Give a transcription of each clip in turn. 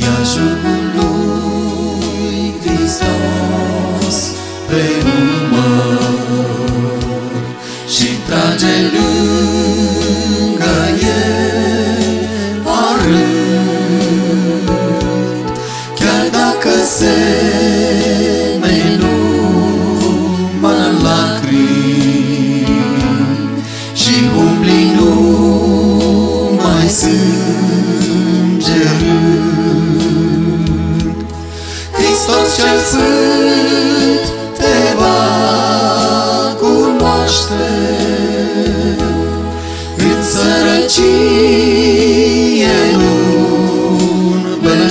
jugul lui Hristos pe umăr și trage lângă el arând, chiar dacă semeni numai în lacrimi și umbli numai sângerând. Hristos cel Sfânt te va cunoaște în sărăcie, în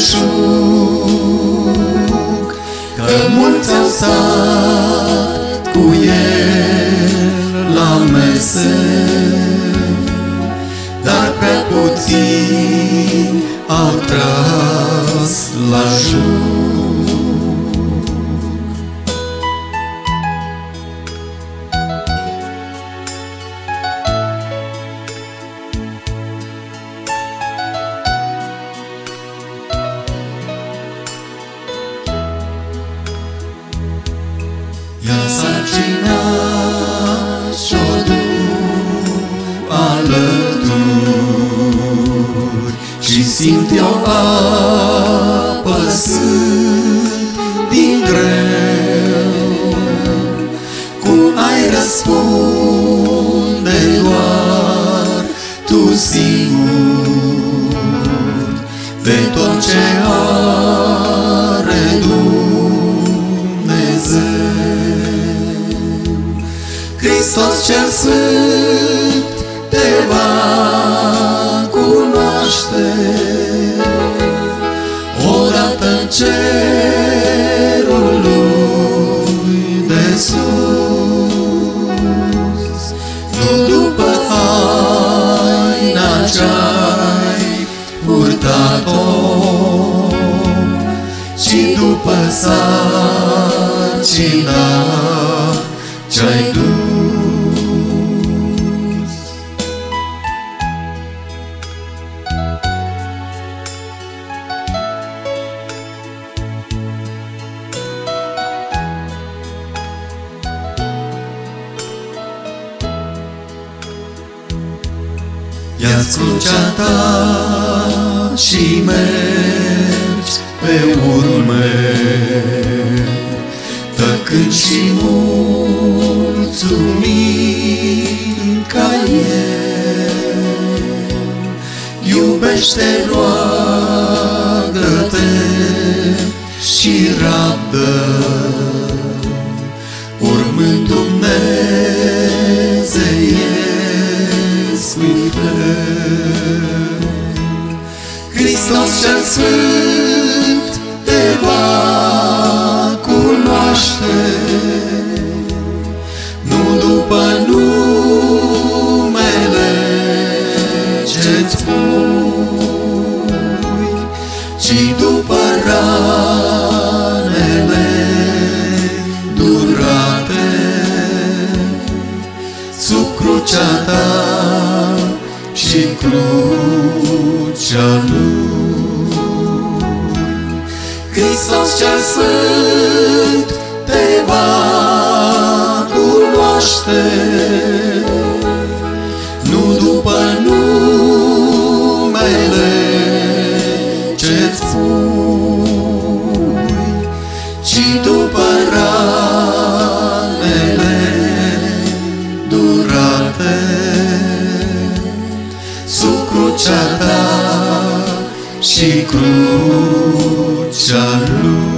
belșug, că mulți au stat cu el la mese, dar prea puțini au tras la jug. Iar sarcina și-o duc alături și simt eu apăsând din greu, cum ai răspunde doar tu singur de tot ce are Dumnezeu. Hristos cel Sfânt te va cunoaște odată în cerul lui de sus, nu după haina ce-ai purtat-o, ci după sarcina ce-ai dus. Ia-ți crucea ta și mergi pe urme, tăcând și mulțumind ca el. Iubește, roagă-te și rabdă, urmând Dumnezeiescui fel. Hristos cel Sfânt te va cunoaște, nu după numele ce-ți pui, ci după ranele durate sub crucea ta și crucea lui. Hristos cel Sfânt te va cunoaște, nu după numele ce-ți pui, ci după ranele durate sub crucea ta și crucea lui.